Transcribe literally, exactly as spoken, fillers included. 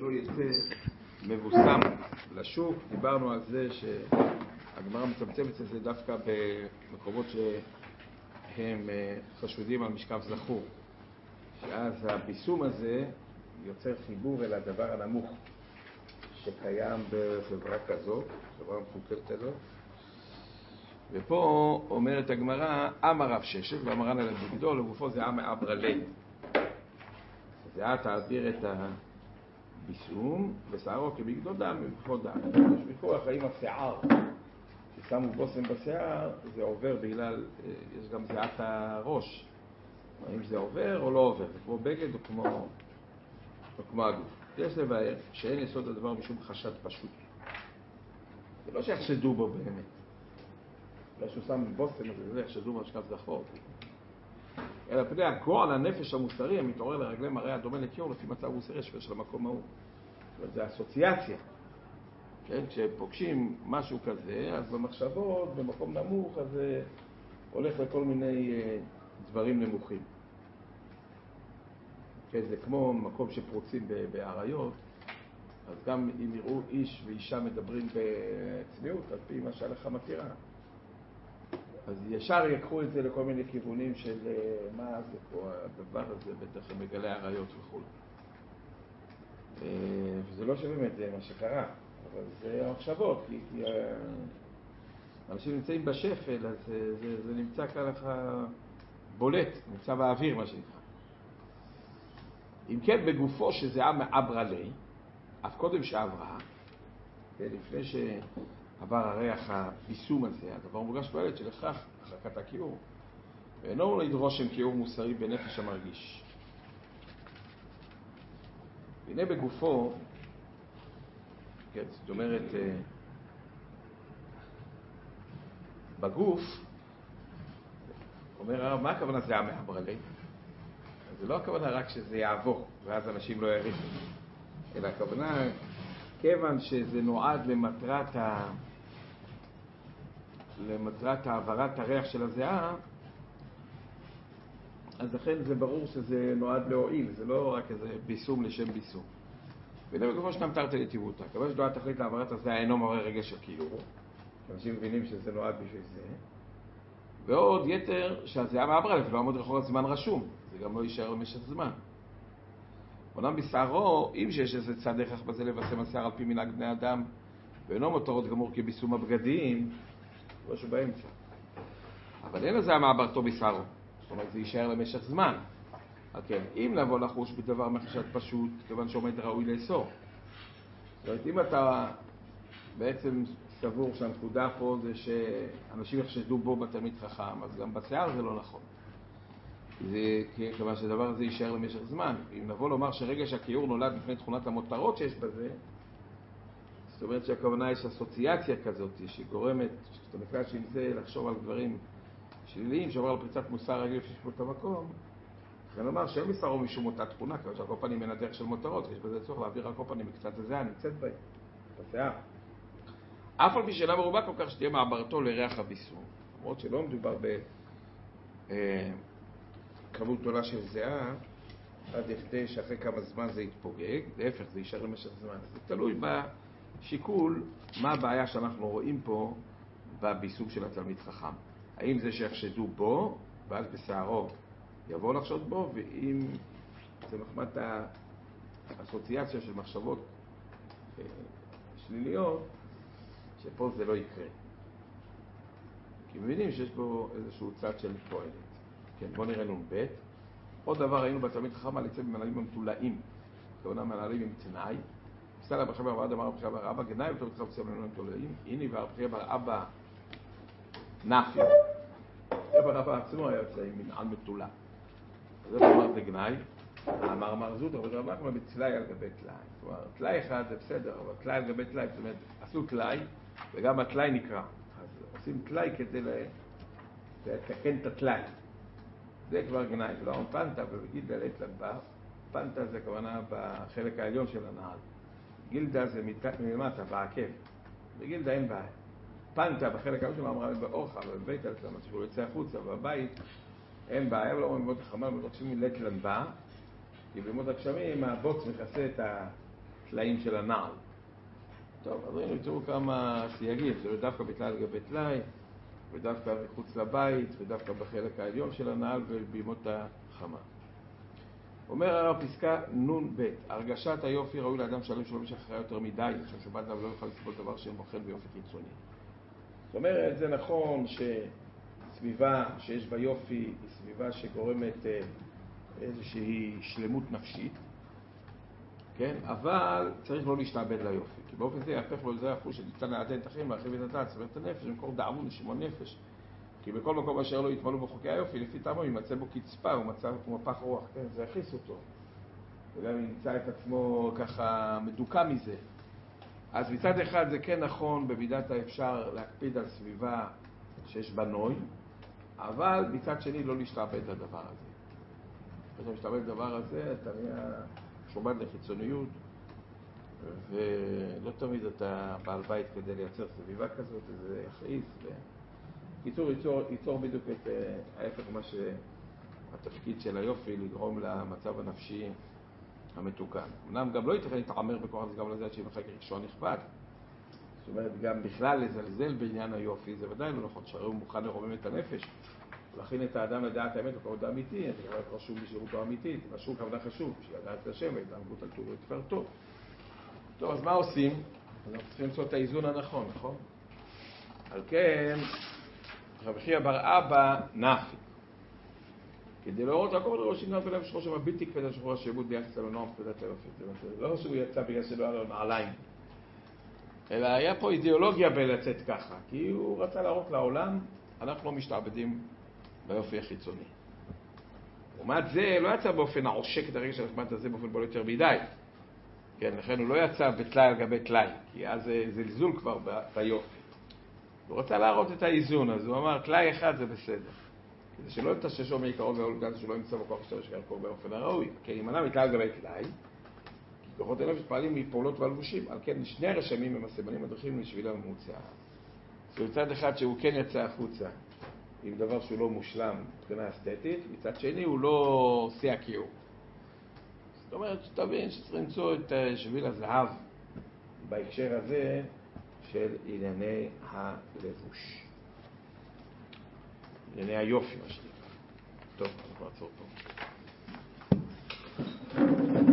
שלא יצא מבוסם לשוק. דיברנו על זה שהגמרא מצמצמת את זה דווקא במקומות שהם חשודים על משכב זכור, שאז הביסום הזה יוצר חיבור אל הדבר הנמוך שקיים בחברה כזאת, חברה מפוקלת הזאת. ופה אומרת הגמרא, אמר רב ששת ואמרן אל בגדול, לגופו זה עם אברה לי. זה היה תעביר את הביסום ושערו כבגדול דם ובגופו דם. יש ויכוח האם השיער ששמו בושם בשיער זה עובר בגלל, יש גם זיעת הראש, האם זה עובר או לא עובר, זה כמו בגד או כמו, או כמו הגוף. יש לבאר שאין יסוד הדבר משום חשד פשוט. זה לא שיחשדו בו באמת, לא שהוא שם בושם הזה, זה יחשדו במשכב זכור, אלא פני הגועל הנפש המוסרי המתעורר לרגלי מראה הדומה לכיור לפי מצב מוסרי של המקום ההוא. זה אסוציאציה, כן? כשפוגשים משהו כזה, אז במחשבות, במקום נמוך, אז זה הולך לכל מיני דברים נמוכים. כן, זה כמו מקום שפרוצים בעריות, אז גם אם יראו איש ואישה מדברים בצניעות, על פי מה שהלכה מתירה, אז ישר יקחו את זה לכל מיני כיוונים של מה זה פה, הדבר הזה בטח מגלי עריות וכו'. וזה לא שבאמת זה מה שקרה, אבל זה המחשבות, כי, כי אנשים נמצאים בשפל, אז זה, זה, זה נמצא ככה בולט, נמצא באוויר מה שנקרא. אם כן, בגופו שזה היה מאברה לי, אף קודם שעברה, לפני שעבר הריח הביסום הזה, הדבר מורגש בילד שלכך החלקת הכיעור, ואינו לדרוש עם כיעור מוסרי בנפש המרגיש. והנה בגופו, כן, זאת אומרת, בגוף, אומר הרב, מה הכוונה זה היה מאברה לי? זה לא הכוונה רק שזה יעבור, ואז אנשים לא יריחו, אלא הכוונה, כיוון שזה נועד למטרת ה... למטרת העברת הריח של הזיעה, אז לכן זה ברור שזה נועד להועיל, זה לא רק איזה ביסום לשם ביסום. והנה בגופו שנמתרת לטיבותה, כיוון שדועה תכלית לעברת הזיעה אינו מעורר רגש של כיעור, אנשים מבינים שזה נועד בשביל זה, ועוד יתר שהזיעה מאברה לי, ולא עמוד רחוק זמן רשום, זה גם לא יישאר למשך זמן. אומנם בשערו, אם שיש איזה צד הכרח בזה לבשם השיער על פי מנהג בני אדם, ואינו מותרות גמור כביסום הבגדים, לא שבאמצע. אבל אין לזה המעברתו בשערו, זאת אומרת זה יישאר למשך זמן. כן, אם לבוא לחוש בדבר מחשד פשוט, כיוון שעומד ראוי לאסור. זאת אומרת, אם אתה בעצם סבור שהנקודה פה זה שאנשים יחשדו בו בתלמיד חכם, אז גם בשיער זה לא נכון. זה כיוון שהדבר הזה יישאר למשך זמן. אם נבוא לומר שרגע שהכיעור נולד לפני תכונת המותרות שיש בזה, זאת אומרת שהכוונה יש אסוציאציה כזאת שגורמת, שאתה נפגש עם זה לחשוב על דברים שליליים, שעובר על פריצת מוסר רגל לפשפות המקום, ונאמר שאין מסרו משום אותה תכונה, כיוון שהכל פנים אין הדרך של מותרות, יש בזה צורך להעביר על כל פנים מקצת הזיעה, נמצאת בהם, בשיער. אף על פי שאינה מרובה כל כך שתהיה מעברתו לריח הביסום, למרות שלא מדובר ב... כמות גדולה של זיעה, עד לכדי שאחרי כמה זמן זה יתפוגג, להפך זה יישאר למשך זמן. זה תלוי בשיקול מה הבעיה שאנחנו רואים פה בביסום של התלמיד חכם. האם זה שיחשדו בו, ואז בשערו יבוא לחשוד בו, ואם זה מחמת האסוציאציה של מחשבות שליליות, שפה זה לא יקרה. כי מבינים שיש פה איזשהו צד של פועלת. כן, בוא נראה נון ב'. עוד דבר ראינו בתלמיד חכם על יצא במנהלים המתולעים. כהונה מנהלים עם תנאי. פסל הבחר בר אבא, אמר הבחר בר אבא, גנאי ותלמיד חכם פסל במנהלים המתולעים. הנה והבחר בר אבא נפיה. הבחר בר אבא עצמו היה יוצא עם מנהל מתולע. אז זה אמר זה גנאי. אמר מרזות, אבל רבק אמר בצלאי על גבי תלאי. זאת אומרת, תלאי אחד זה בסדר, אבל תלאי על גבי תלאי, זאת אומרת, עשו תלאי, וגם התלאי נקרא. אז עושים תלאי כדי לתקן את התלאי. זה כבר גנאי, זה לא אמר פנטה, ובגילדה לית לנבר. פנטה זה כוונה בחלק העליון של הנעל. גילדה זה מלמטה, בעקב. בגילדה אין בעיה. פנטה בחלק העליון שלו אמרה באורחה, בבית על כמה שהוא יוצא החוצה, בבית אין בעיה, ולא אומרים במות החמה, מבקשים מלית לנבר. כי במות הגשמים הבוץ מכסה את הטלאים של הנעל. טוב, אז ראינו, תראו כמה סייגים, זה דווקא בטלאי על גבי טלאי, ודווקא מחוץ לבית, ודווקא בחלק העליון של הנעל ובימות החמה. אומר הרב פסקה נון ב' הרגשת היופי ראוי לאדם שלם שלא משך אחרי יותר מדי, עכשיו שבת לא יוכל לסבול דבר שמוכן ביופי קיצוני. זאת אומרת, זה נכון שסביבה שיש בה יופי היא סביבה שגורמת איזושהי שלמות נפשית, כן? אבל צריך לא להשתעבד ליופי, כי באופן זה יהפך לו לזה החוש שניתן לעדן את החיים להרחיב את הדעת, סבב את הנפש, במקור דאבון לשימון נפש. כי בכל מקום אשר לא יתמלאו בחוקי היופי, לפי טעמו יימצא בו קצפה ומפח רוח, כן? זה יכניס אותו. וגם ימצא את עצמו ככה מדוכא מזה. אז מצד אחד זה כן נכון במידת האפשר להקפיד על סביבה שיש בה נוי, אבל מצד שני לא להשתעבד לדבר הזה. כשאתה משתעבד לדבר הזה, אתה נהיה שומד לחיצוניות, ולא תמיד אתה בעל בית כדי לייצר סביבה כזאת, זה יכעיס. ו... קיצור, ייצור, ייצור בדיוק את ההפך מה שהתפקיד של היופי, לגרום למצב הנפשי המתוקן. אמנם גם לא ייתכן להתעמר בכוח הזה גם לזה עד שימחק רגשו הנכבד. זאת אומרת, גם בכלל לזלזל בעניין היופי, זה ודאי לא נכון, שהרי הוא מוכן לרומם את הנפש, ולהכין את האדם לדעת האמת וכבוד האמיתי, זה כבר חשוב בשירותו האמיתית, משהו כמובן חשוב, שידעת את השם והתעמגות על טוב ותפארתו. טוב, אז מה עושים? אנחנו צריכים למצוא את האיזון הנכון, נכון? על כן, רבי חייא בר אבא נפי. כדי להורות הכל לראש עניין ולב שחוש שם בלתי קפד על שחור השיבוד ביחס על הנועם פקדת היופי. לא שהוא יצא בגלל שלא היה לו נעליים, אלא היה פה אידיאולוגיה בלצאת ככה, כי הוא רצה להראות לעולם, אנחנו לא משתעבדים ביופי החיצוני. לעומת זה, לא יצא באופן העושק את הרגש הנחמד הזה באופן בולט יותר מדי. כן, לכן הוא לא יצא בטלאי על גבי טלאי, כי אז זה זלזול כבר ביופי. הוא רצה להראות את האיזון, אז הוא אמר, טלאי אחד זה בסדר. כדי שלא יתששו מעיקרו והאולגן שלא ימצא בכוח השתמש כערכו באופן הראוי. כן, ימנע מטלאי על גבי טלאי, כי כוחות הנפש פעלים מפעולות והלבושים, על כן שני הרשמים הם הסימנים הדרכים לשביל הממוצע. זה מצד אחד שהוא כן יצא החוצה עם דבר שהוא לא מושלם מבחינה אסתטית, מצד שני הוא לא עושה הקיור. זאת אומרת, שתבין שצריך למצוא את שביל הזהב בהקשר הזה של ענייני הלבוש. ענייני היופי, מה שנקרא. טוב, אנחנו נעצור פה.